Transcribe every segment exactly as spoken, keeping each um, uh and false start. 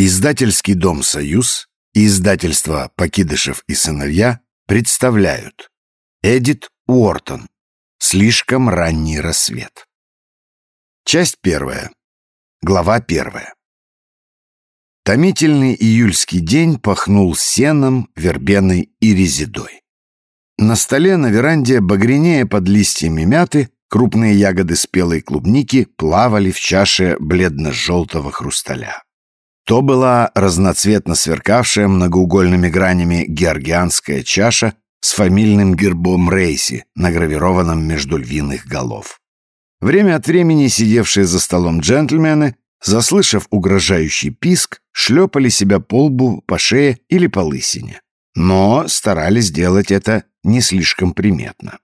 Издательский дом «Союз» и издательство «Покидышев и сыновья» представляют Эдит Уортон. Слишком ранний рассвет. Часть первая. Глава первая. Томительный июльский день пахнул сеном, вербеной и резедой. На столе на веранде, багрянее под листьями мяты, крупные ягоды спелой клубники плавали в чаше бледно-желтого хрусталя. То была разноцветно сверкавшая многоугольными гранями георгианская чаша с фамильным гербом Рейси, награвированным между львиных голов. Время от времени сидевшие за столом джентльмены, заслышав угрожающий писк, шлепали себя по лбу, по шее или по лысине. Но старались делать это не слишком приметно.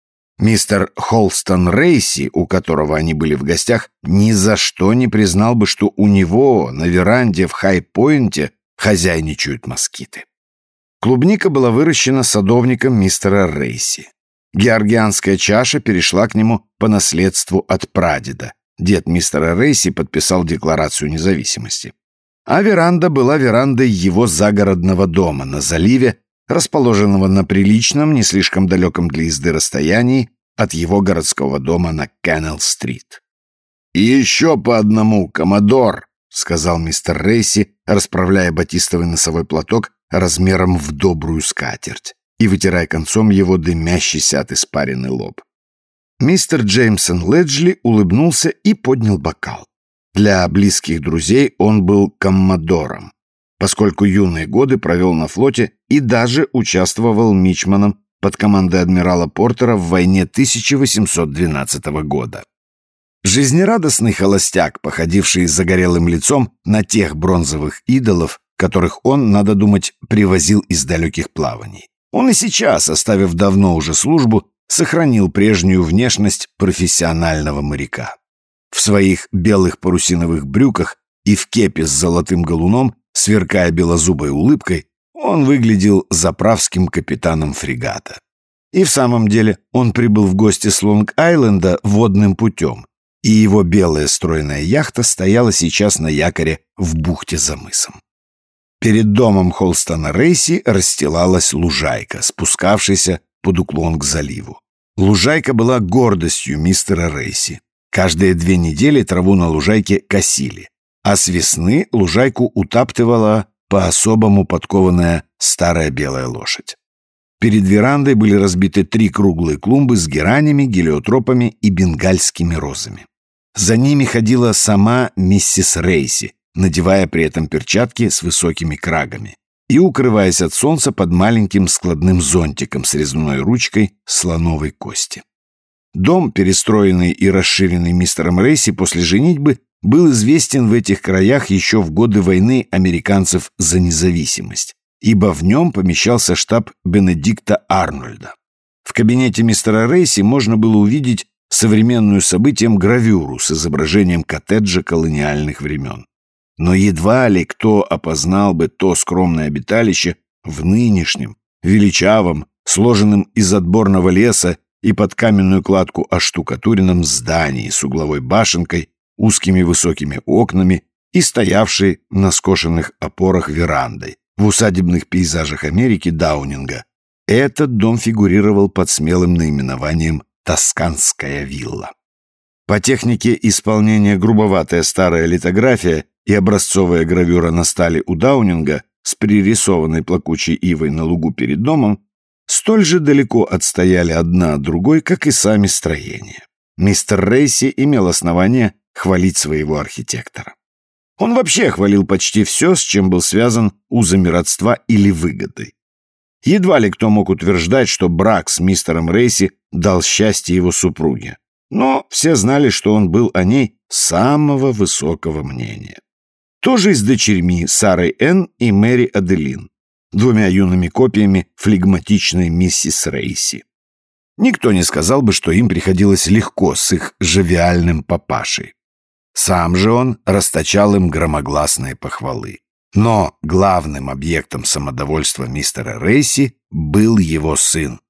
Мистер Холстон Рейси, у которого они были в гостях, ни за что не признал бы, что у него на веранде в Хай-Пойнте хозяйничают москиты. Клубника была выращена садовником мистера Рейси. Георгианская чаша перешла к нему по наследству от прадеда. Дед мистера Рейси подписал Декларацию независимости. А веранда была верандой его загородного дома на заливе, расположенного на приличном, не слишком далеком для езды расстоянии от его городского дома на Кеннелл-стрит. «И еще по одному, коммодор», — сказал мистер Рейси, расправляя батистовый носовой платок размером в добрую скатерть и вытирая концом его дымящийся от испарины лоб. Мистер Джеймсон Леджли улыбнулся и поднял бокал. Для близких друзей он был коммодором, поскольку юные годы провел на флоте и даже участвовал мичманом под командой адмирала Портера в войне тысяча восемьсот двенадцатого года. Жизнерадостный холостяк, походивший загорелым лицом на тех бронзовых идолов, которых он, надо думать, привозил из далеких плаваний. Он и сейчас, оставив давно уже службу, сохранил прежнюю внешность профессионального моряка. В своих белых парусиновых брюках и в кепе с золотым галуном, сверкая белозубой улыбкой, он выглядел заправским капитаном фрегата. И в самом деле он прибыл в гости с Лонг-Айленда водным путем, и его белая стройная яхта стояла сейчас на якоре в бухте за мысом. Перед домом Холстона Рейси расстилалась лужайка, спускавшаяся под уклон к заливу. Лужайка была гордостью мистера Рейси. Каждые две недели траву на лужайке косили, а с весны лужайку утаптывала по-особому подкованная старая белая лошадь. Перед верандой были разбиты три круглые клумбы с геранями, гелиотропами и бенгальскими розами. За ними ходила сама миссис Рейси, надевая при этом перчатки с высокими крагами и укрываясь от солнца под маленьким складным зонтиком с резной ручкой слоновой кости. Дом, перестроенный и расширенный мистером Рейси после женитьбы, был известен в этих краях еще в годы войны американцев за независимость, ибо в нем помещался штаб Бенедикта Арнольда. В кабинете мистера Рейси можно было увидеть современную событиям гравюру с изображением коттеджа колониальных времен. Но едва ли кто опознал бы то скромное обиталище в нынешнем, величавом, сложенном из отборного леса и под каменную кладку оштукатуренном здании с угловой башенкой, узкими высокими окнами и стоявшей на скошенных опорах верандой в усадебных пейзажах Америки Даунинга. Этот дом фигурировал под смелым наименованием «Тосканская вилла». По технике исполнения грубоватая старая литография и образцовая гравюра на стали у Даунинга с пририсованной плакучей ивой на лугу перед домом столь же далеко отстояли одна от другой, как и сами строения. Мистер Рейси имел основание хвалить своего архитектора. Он вообще хвалил почти все, с чем был связан узами родства или выгодой. Едва ли кто мог утверждать, что брак с мистером Рейси дал счастье его супруге, но все знали, что он был о ней самого высокого мнения. Тоже и с дочерьми Сарой Энн и Мэри Аделин, двумя юными копиями флегматичной миссис Рейси. Никто не сказал бы, что им приходилось легко с их жавиальным папашей. Сам же он расточал им громогласные похвалы. Но главным объектом самодовольства мистера Рейси был его сын,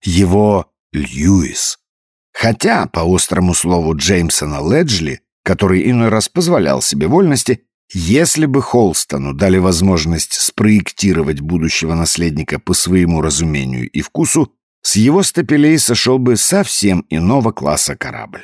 его Льюис. Хотя, по острому слову Джеймсона Леджли, который иной раз позволял себе вольности, Если бы Холстону дали возможность спроектировать будущего наследника по своему разумению и вкусу, с его стапелей сошел бы совсем иного класса корабль.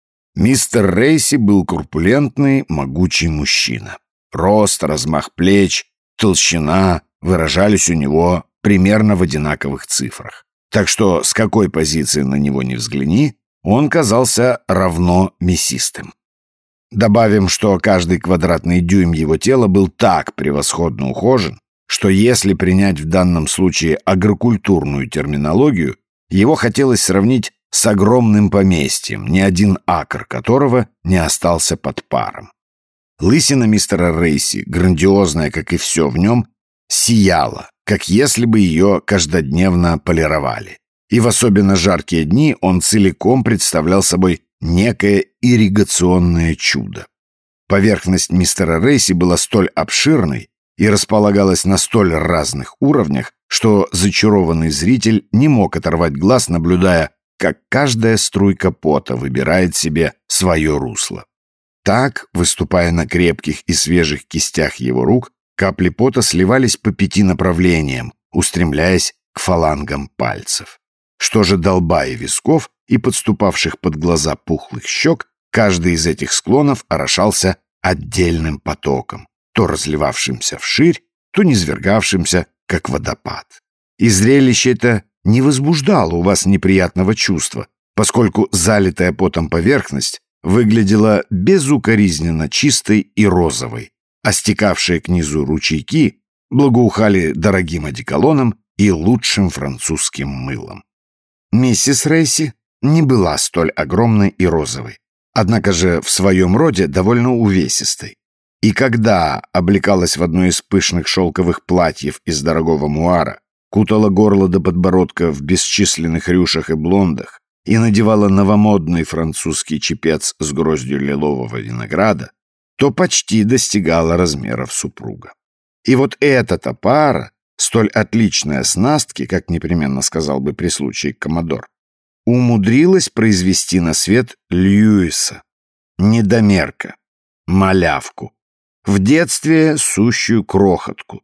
Мистер Рейси был корпулентный, могучий мужчина. Рост, размах плеч, толщина выражались у него примерно в одинаковых цифрах. Так что с какой позиции на него ни взгляни, он казался равно мясистым. Добавим, что каждый квадратный дюйм его тела был так превосходно ухожен, что если принять в данном случае агрокультурную терминологию, его хотелось сравнить с огромным поместьем, ни один акр которого не остался под паром. Лысина мистера Рейси, грандиозная, как и все в нем, сияла, как если бы ее каждодневно полировали. И в особенно жаркие дни он целиком представлял собой некое ирригационное чудо. Поверхность мистера Рейси была столь обширной и располагалась на столь разных уровнях, что зачарованный зритель не мог оторвать глаз, наблюдая, как каждая струйка пота выбирает себе свое русло. Так, выступая на крепких и свежих кистях его рук, капли пота сливались по пяти направлениям, устремляясь к фалангам пальцев. Что же до лба и висков и подступавших под глаза пухлых щек, каждый из этих склонов орошался отдельным потоком, то разливавшимся вширь, то низвергавшимся, как водопад. И зрелище это не возбуждало у вас неприятного чувства, поскольку залитая потом поверхность выглядела безукоризненно чистой и розовой, а стекавшие к низу ручейки благоухали дорогим одеколоном и лучшим французским мылом. Миссис Рейси не была столь огромной и розовой, однако же в своем роде довольно увесистой. И когда облекалась в одно из пышных шелковых платьев из дорогого муара, кутала горло до подбородка в бесчисленных рюшах и блондах и надевала новомодный французский чепец с гроздью лилового винограда, то почти достигала размеров супруга. И вот эта-то пара, столь отличной оснастки, как непременно сказал бы при случае коммодор, умудрилась произвести на свет Льюиса, недомерка, малявку, в детстве сущую крохотку.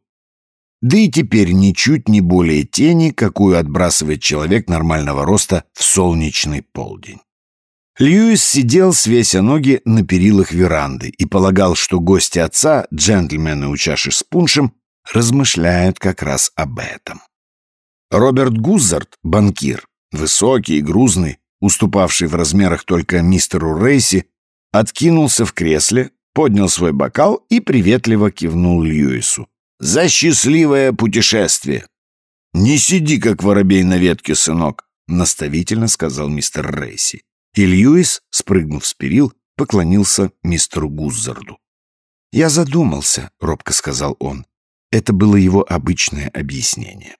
Да и теперь ничуть не более тени, какую отбрасывает человек нормального роста в солнечный полдень. Льюис сидел, свеся ноги на перилах веранды, и полагал, что гости отца, джентльмены у чаши с пуншем, размышляют как раз об этом. Роберт Гуззард, банкир, высокий и грузный, уступавший в размерах только мистеру Рейси, откинулся в кресле, поднял свой бокал и приветливо кивнул Льюису. «За счастливое путешествие!» «Не сиди, как воробей на ветке, сынок», — наставительно сказал мистер Рейси. И Льюис, спрыгнув с перил, поклонился мистеру Гуззарду. «Я задумался», — робко сказал он. Это было его обычное объяснение.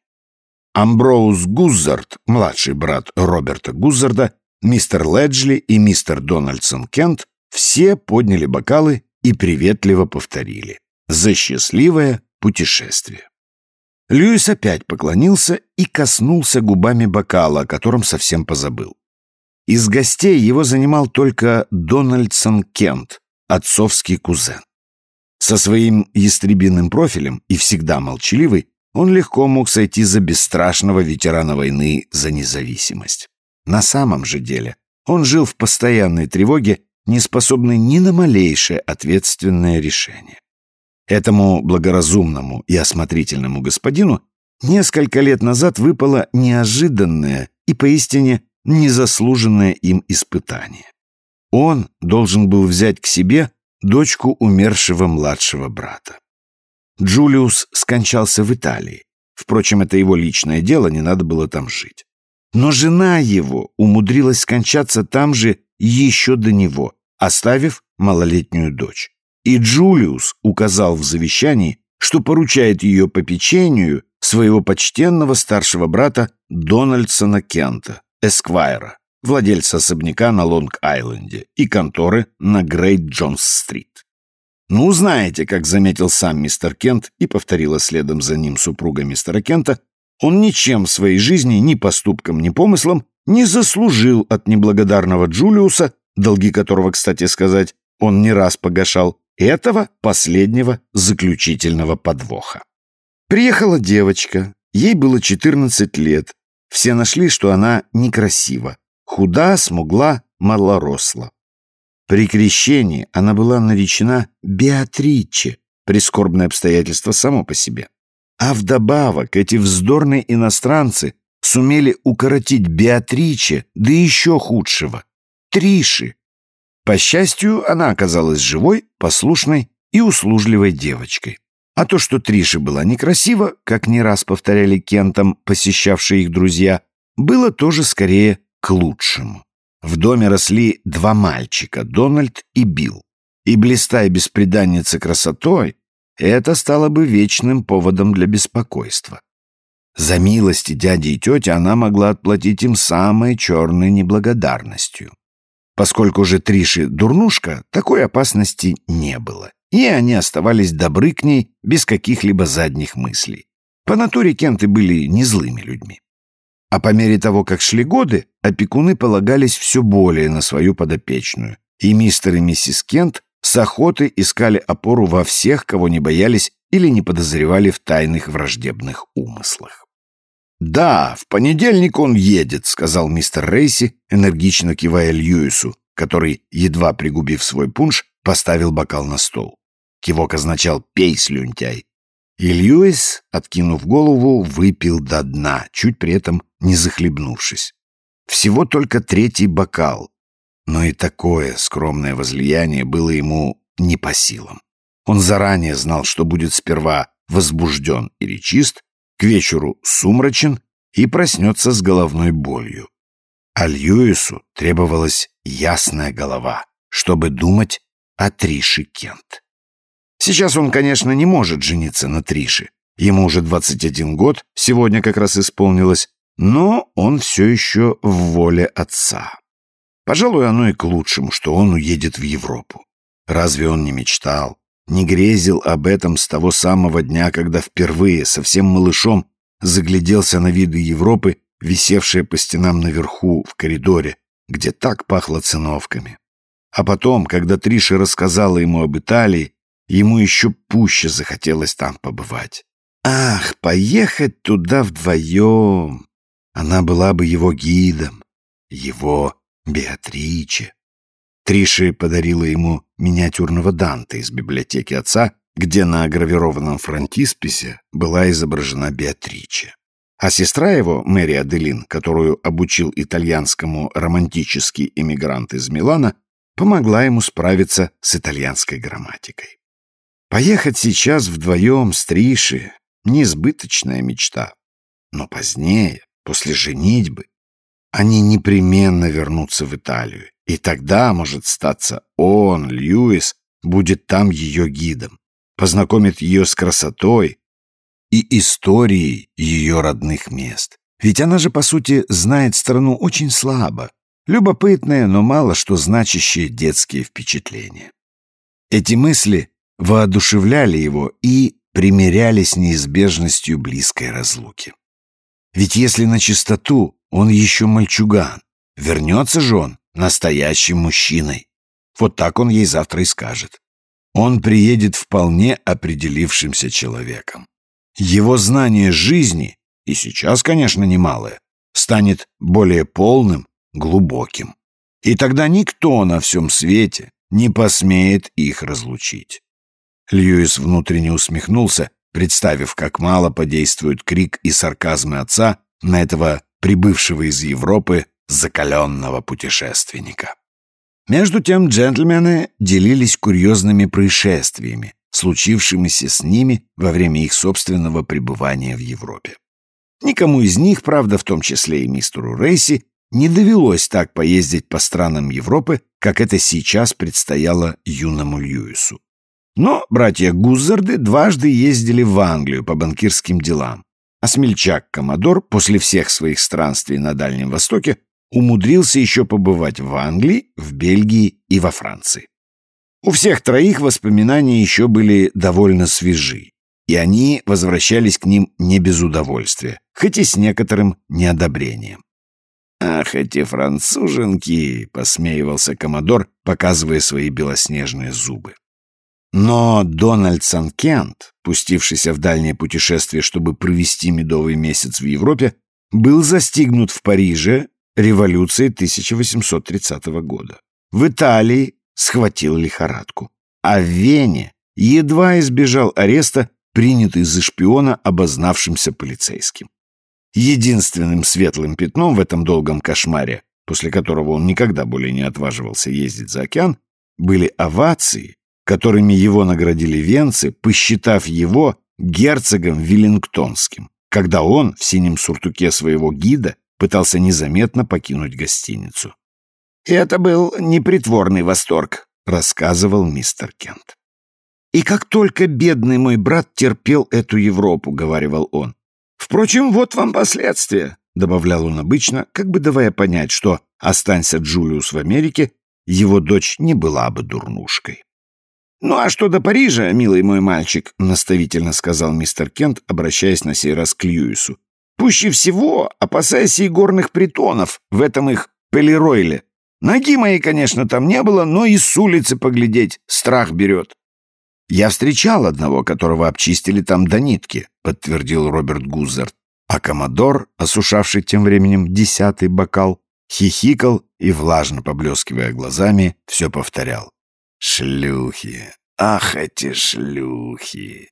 Амброуз Гуззард, младший брат Роберта Гуззарда, мистер Леджли и мистер Дональдсон Кент все подняли бокалы и приветливо повторили: «За счастливое путешествие». Льюис опять поклонился и коснулся губами бокала, о котором совсем позабыл. Из гостей его занимал только Дональдсон Кент, отцовский кузен. Со своим ястребиным профилем и всегда молчаливый, он легко мог сойти за бесстрашного ветерана войны за независимость. На самом же деле он жил в постоянной тревоге, не способный ни на малейшее ответственное решение. Этому благоразумному и осмотрительному господину несколько лет назад выпало неожиданное и поистине незаслуженное им испытание. Он должен был взять к себе дочку умершего младшего брата. Джулиус скончался в Италии. Впрочем, это его личное дело, не надо было там жить. Но жена его умудрилась скончаться там же еще до него, оставив малолетнюю дочь. И Джулиус указал в завещании, что поручает ее попечению своего почтенного старшего брата Дональдсона Кента, эсквайра, владельца особняка на Лонг-Айленде и конторы на Грейт-Джонс-стрит. Ну, знаете, как заметил сам мистер Кент и повторила следом за ним супруга мистера Кента, он ничем в своей жизни, ни поступком, ни помыслом не заслужил от неблагодарного Джулиуса, долги которого, кстати сказать, он не раз погашал, этого последнего заключительного подвоха. Приехала девочка, ей было четырнадцать лет. Все нашли, что она некрасива, худа, смугла, малоросла. При крещении она была наречена Беатриче, прискорбное обстоятельство само по себе. А вдобавок эти вздорные иностранцы сумели укоротить Беатриче до еще худшего — Триши. По счастью, она оказалась живой, послушной и услужливой девочкой. А то, что Триша была некрасива, как не раз повторяли Кентам посещавшие их друзья, было тоже скорее к лучшему. В доме росли два мальчика, Дональд и Билл. И, блистая бесприданница красотой, это стало бы вечным поводом для беспокойства. За милости дяди и тети она могла отплатить им самой черной неблагодарностью. Поскольку же Триши дурнушка, такой опасности не было, и они оставались добры к ней без каких-либо задних мыслей. По натуре Кенты были не злыми людьми. А по мере того, как шли годы, опекуны полагались все более на свою подопечную, и мистер и миссис Кент с охотой искали опору во всех, кого не боялись или не подозревали в тайных враждебных умыслах. «Да, в понедельник он едет», — сказал мистер Рейси, энергично кивая Льюису, который, едва пригубив свой пунш, поставил бокал на стол. Кивок означал «пей, слюнтяй». И Льюис, откинув голову, выпил до дна, чуть при этом не захлебнувшись. Всего только третий бокал, но и такое скромное возлияние было ему не по силам. Он заранее знал, что будет сперва возбужден и речист, к вечеру сумрачен и проснется с головной болью. А Льюису требовалась ясная голова, чтобы думать о Трише Кент. Сейчас он, конечно, не может жениться на Трише. Ему уже двадцать один год, сегодня как раз исполнилось, но он все еще в воле отца. Пожалуй, оно и к лучшему, что он уедет в Европу. Разве он не мечтал, не грезил об этом с того самого дня, когда впервые, совсем малышом, загляделся на виды Европы, висевшие по стенам наверху в коридоре, где так пахло циновками. А потом, когда Триша рассказала ему об Италии, ему еще пуще захотелось там побывать. Ах, поехать туда вдвоем! Она была бы его гидом, его Беатриче. Триша подарила ему миниатюрного Данте из библиотеки отца, где на гравированном фронтисписе была изображена Беатриче. А сестра его, Мэри Аделин, которую обучил итальянскому романтический эмигрант из Милана, помогла ему справиться с итальянской грамматикой. Поехать сейчас вдвоем с Тришей — несбыточная мечта. Но позднее, после женитьбы, они непременно вернутся в Италию, и тогда, может статься, он, Льюис, будет там ее гидом, познакомит ее с красотой и историей ее родных мест. Ведь она же, по сути, знает страну очень слабо, любопытные, но мало что значащие детские впечатления. Эти мысли воодушевляли его и примиряли с неизбежностью близкой разлуки. Ведь если на чистоту, он еще мальчуган, вернется же он настоящим мужчиной. Вот так он ей завтра и скажет. Он приедет вполне определившимся человеком. Его знание жизни, и сейчас, конечно, немалое, станет более полным, глубоким. И тогда никто на всем свете не посмеет их разлучить. Льюис внутренне усмехнулся, представив, как мало подействуют крик и сарказмы отца на этого прибывшего из Европы закаленного путешественника. Между тем джентльмены делились курьезными происшествиями, случившимися с ними во время их собственного пребывания в Европе. Никому из них, правда, в том числе и мистеру Рейси, не довелось так поездить по странам Европы, как это сейчас предстояло юному Льюису. Но братья Гуззарды дважды ездили в Англию по банкирским делам, а смельчак-коммодор после всех своих странствий на Дальнем Востоке умудрился еще побывать в Англии, в Бельгии и во Франции. У всех троих воспоминания еще были довольно свежи, и они возвращались к ним не без удовольствия, хоть и с некоторым неодобрением. «Ах, эти француженки!» — посмеивался коммодор, показывая свои белоснежные зубы. Но Дональдсон Кент, пустившийся в дальнее путешествие, чтобы провести медовый месяц в Европе, был застигнут в Париже революцией тысяча восемьсот тридцатого года. В Италии схватил лихорадку, а в Вене едва избежал ареста, принятый за шпиона обознавшимся полицейским. Единственным светлым пятном в этом долгом кошмаре, после которого он никогда более не отваживался ездить за океан, были овации, которыми его наградили венцы, посчитав его герцогом Веллингтонским, когда он в синем сюртуке своего гида пытался незаметно покинуть гостиницу. «И это был непритворный восторг», — рассказывал мистер Кент. «И как только бедный мой брат терпел эту Европу», — говаривал он. «Впрочем, вот вам последствия», — добавлял он обычно, как бы давая понять, что, останься Джулиус в Америке, его дочь не была бы дурнушкой. «Ну а что до Парижа, милый мой мальчик», — наставительно сказал мистер Кент, обращаясь на сей раз к Льюису, «пуще всего опасайся и горных притонов в этом их Пелеройле. Ноги моей, конечно, там не было, но и с улицы поглядеть страх берет». «Я встречал одного, которого обчистили там до нитки», — подтвердил Роберт Гуззард, а коммодор, осушавший тем временем десятый бокал, хихикал и, влажно поблескивая глазами, все повторял. «Шлюхи! Ах, эти шлюхи!»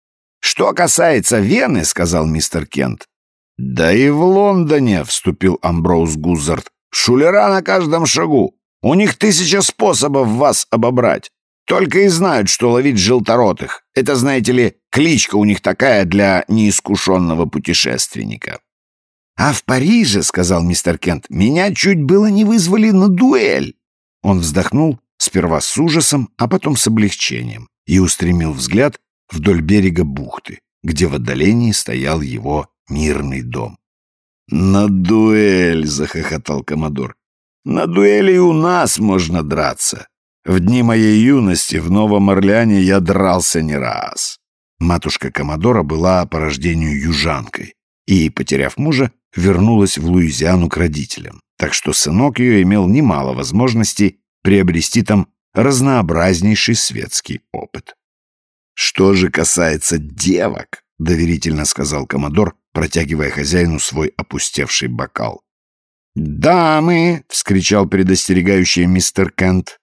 «Что касается Вены, — сказал мистер Кент, — да и в Лондоне, — вступил Амброуз Гуззард, — шулера на каждом шагу. У них тысяча способов вас обобрать. Только и знают, что ловить желторотых. Это, знаете ли, кличка у них такая для неискушенного путешественника». «А в Париже, — сказал мистер Кент, — меня чуть было не вызвали на дуэль». Он вздохнул, сперва с ужасом, а потом с облегчением, и устремил взгляд вдоль берега бухты, где в отдалении стоял его мирный дом. «На дуэль!» — захохотал коммодор. «На дуэли и у нас можно драться. В дни моей юности в Новом Орлеане я дрался не раз». Матушка коммодора была по рождению южанкой и, потеряв мужа, вернулась в Луизиану к родителям, так что сынок ее имел немало возможностей приобрести там разнообразнейший светский опыт. «Что же касается девок, — доверительно сказал коммодор, протягивая хозяину свой опустевший бокал. «Дамы!» — вскричал предостерегающий мистер Кент.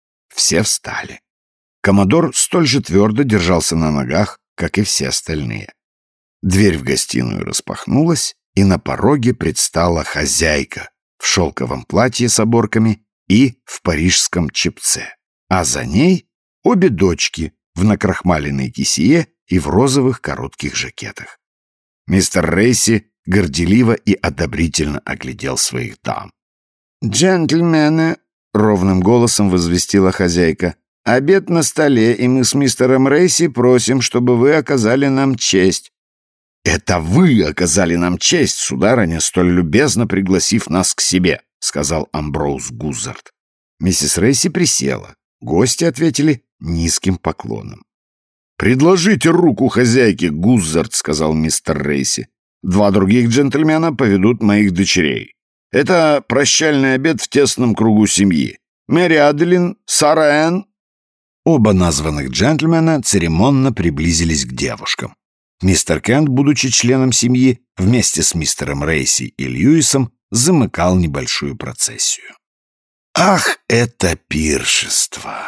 Все встали. Коммодор столь же твердо держался на ногах, как и все остальные. Дверь в гостиную распахнулась, и на пороге предстала хозяйка в шелковом платье с оборками и в парижском чепце, а за ней обе дочки в накрахмаленной кисее и в розовых коротких жакетах. Мистер Рейси горделиво и одобрительно оглядел своих дам. «Джентльмены», — ровным голосом возвестила хозяйка, — «обед на столе, и мы с мистером Рейси просим, чтобы вы оказали нам честь». «Это вы оказали нам честь, сударыня, столь любезно пригласив нас к себе», — сказал Амброуз Гуззард. Миссис Рейси присела. Гости ответили низким поклоном. «Предложите руку хозяйке, Гуззард», — сказал мистер Рейси. «Два других джентльмена поведут моих дочерей. Это прощальный обед в тесном кругу семьи. Мэри Аделин, Сара Энн». Оба названных джентльмена церемонно приблизились к девушкам. Мистер Кент, будучи членом семьи, вместе с мистером Рейси и Льюисом замыкал небольшую процессию. Ах, это пиршество!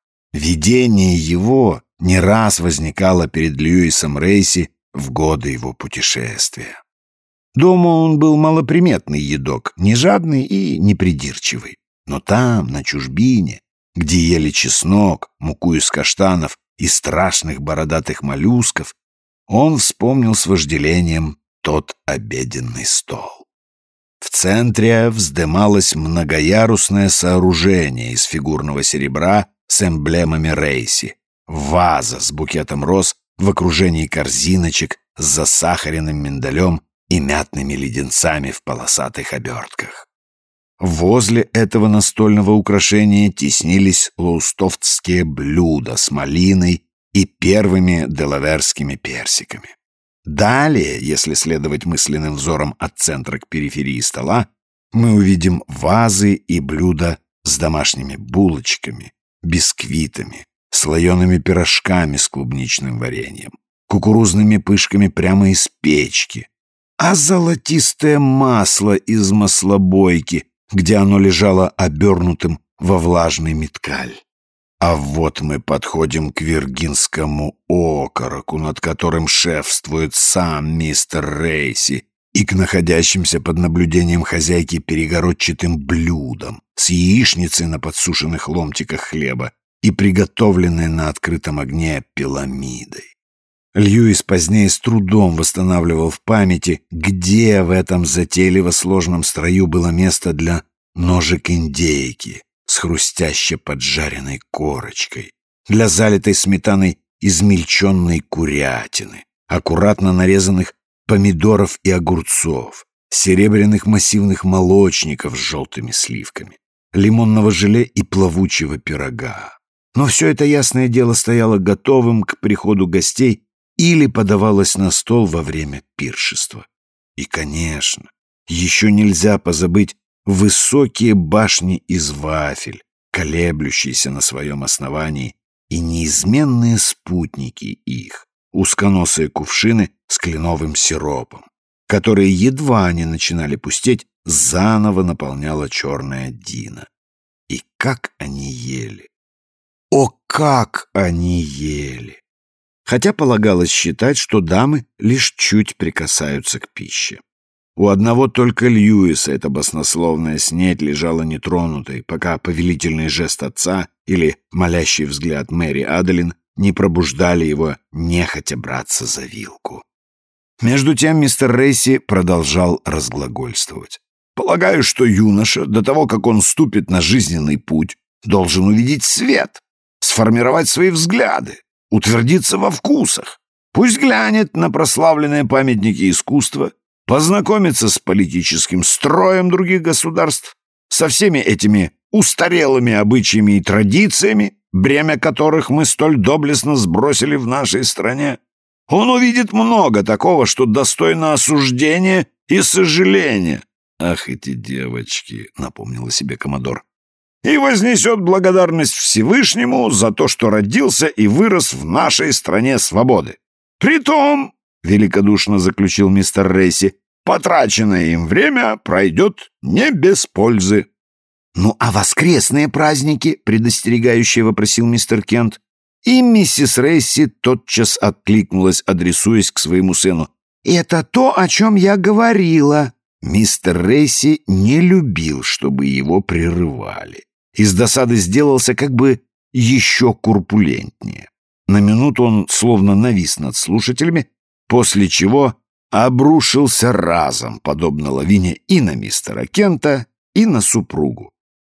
Видение его не раз возникало перед Льюисом Рейси в годы его путешествия. Дома он был малоприметный едок, не жадный и не придирчивый. Но там, на чужбине, где ели чеснок, муку из каштанов и страшных бородатых моллюсков, он вспомнил с вожделением тот обеденный стол. В центре вздымалось многоярусное сооружение из фигурного серебра с эмблемами Рейси, ваза с букетом роз в окружении корзиночек с засахаренным миндалем и мятными леденцами в полосатых обертках. Возле этого настольного украшения теснились лоустофтские блюда с малиной и первыми делаверскими персиками. Далее, если следовать мысленным взором от центра к периферии стола, мы увидим вазы и блюда с домашними булочками, бисквитами, слоеными пирожками с клубничным вареньем, кукурузными пышками прямо из печки, а золотистое масло из маслобойки, где оно лежало обернутым во влажный миткаль. А вот мы подходим к виргинскому окороку, над которым шефствует сам мистер Рейси, и к находящимся под наблюдением хозяйки перегородчатым блюдам с яичницей на подсушенных ломтиках хлеба и приготовленной на открытом огне пиламидой. Льюис позднее с трудом восстанавливал в памяти, где в этом затейливо сложном строю было место для ножек индейки с хрустяще поджаренной корочкой, для залитой сметаной измельченной курятины, аккуратно нарезанных помидоров и огурцов, серебряных массивных молочников с желтыми сливками, лимонного желе и плавучего пирога. Но все это, ясное дело, стояло готовым к приходу гостей или подавалось на стол во время пиршества. И, конечно, еще нельзя позабыть высокие башни из вафель, колеблющиеся на своем основании, и неизменные спутники их, узконосые кувшины с кленовым сиропом, которые едва они начинали пустеть, заново наполняла черная Дина. И как они ели! О, как они ели! Хотя полагалось считать, что дамы лишь чуть прикасаются к пище. У одного только Льюиса эта баснословная снеть лежала нетронутой, пока повелительный жест отца или молящий взгляд Мэри Аделин не пробуждали его нехотя браться за вилку. Между тем мистер Рейси продолжал разглагольствовать. «Полагаю, что юноша, до того, как он ступит на жизненный путь, должен увидеть свет, сформировать свои взгляды, утвердиться во вкусах. Пусть глянет на прославленные памятники искусства, познакомиться с политическим строем других государств, со всеми этими устарелыми обычаями и традициями, бремя которых мы столь доблестно сбросили в нашей стране. Он увидит много такого, что достойно осуждения и сожаления». «Ах, эти девочки!» — напомнил о себе коммодор. «И вознесет благодарность Всевышнему за то, что родился и вырос в нашей стране свободы. Притом, — великодушно заключил мистер Рейси, — потраченное им время пройдет не без пользы». «Ну, а воскресные праздники?» — предостерегающе вопросил мистер Кент. И миссис Рейси тотчас откликнулась, адресуясь к своему сыну. «Это то, о чем я говорила». Мистер Рейси не любил, чтобы его прерывали. Из досады сделался как бы еще курпулентнее. На минуту он словно навис над слушателями, после чего обрушился разом, подобно лавине, и на мистера Кента, и на супругу.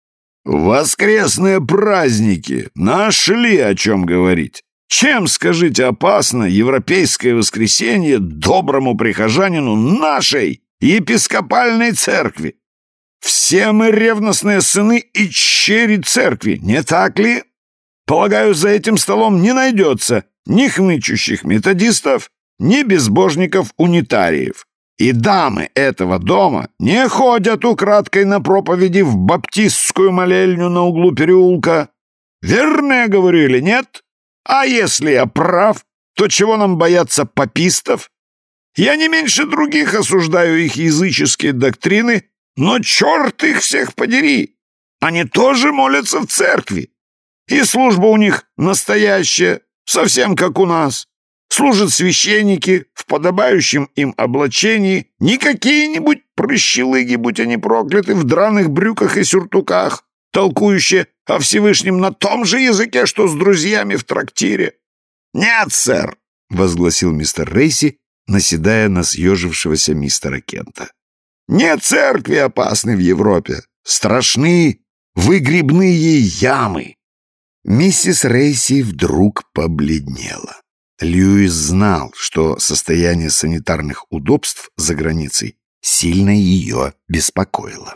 «Воскресные праздники! Нашли о чем говорить! Чем, скажите, опасно европейское воскресенье доброму прихожанину нашей епископальной церкви? Все мы ревностные сыны и чери церкви, не так ли? Полагаю, за этим столом не найдется ни хнычущих методистов, ни безбожников-унитариев. И дамы этого дома не ходят украдкой на проповеди в баптистскую молельню на углу переулка. Верно я говорю или нет? А если я прав, то чего нам бояться папистов? Я не меньше других осуждаю их языческие доктрины, но черт их всех подери! Они тоже молятся в церкви. И служба у них настоящая, совсем как у нас. Служат священники в подобающем им облачении, не какие-нибудь прыщелыги, будь они прокляты, в драных брюках и сюртуках, толкующие о Всевышнем на том же языке, что с друзьями в трактире. «Нет, сэр», — возгласил мистер Рейси, наседая на съежившегося мистера Кента. «Нет церкви опасны в Европе. Страшны выгребные ямы». Миссис Рейси вдруг побледнела. Льюис знал, что состояние санитарных удобств за границей сильно ее беспокоило.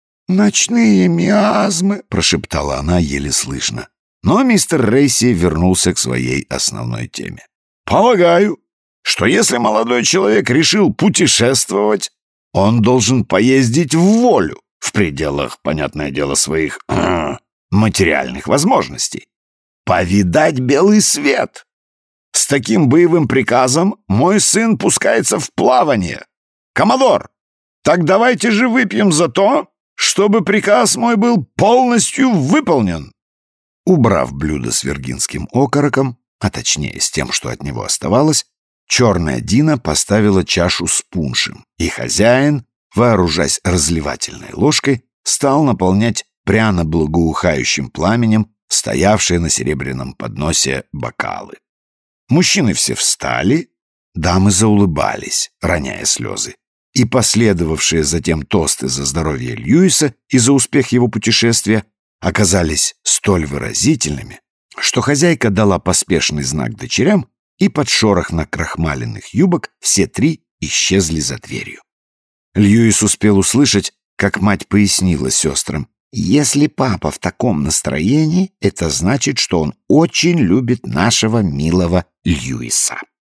«Ночные миазмы», — прошептала она еле слышно. Но мистер Рейси вернулся к своей основной теме. «Полагаю, что если молодой человек решил путешествовать, он должен поездить в волю, в пределах, понятное дело, своих э, материальных возможностей. повидать белый свет. С таким боевым приказом мой сын пускается в плавание. Коммодор, так давайте же выпьем за то, чтобы приказ мой был полностью выполнен». Убрав блюдо с виргинским окороком, а точнее с тем, что от него оставалось, черная Дина поставила чашу с пуншем, и хозяин, вооружаясь разливательной ложкой, стал наполнять пряно благоухающим пламенем стоявшие на серебряном подносе бокалы. Мужчины все встали, дамы заулыбались, роняя слезы, и последовавшие затем тосты за здоровье Льюиса и за успех его путешествия оказались столь выразительными, что хозяйка дала поспешный знак дочерям, и под шорох накрахмаленных юбок все три исчезли за дверью. Льюис успел услышать, как мать пояснила сестрам: «Если папа в таком настроении, это значит, что он очень любит нашего милого Льюиса».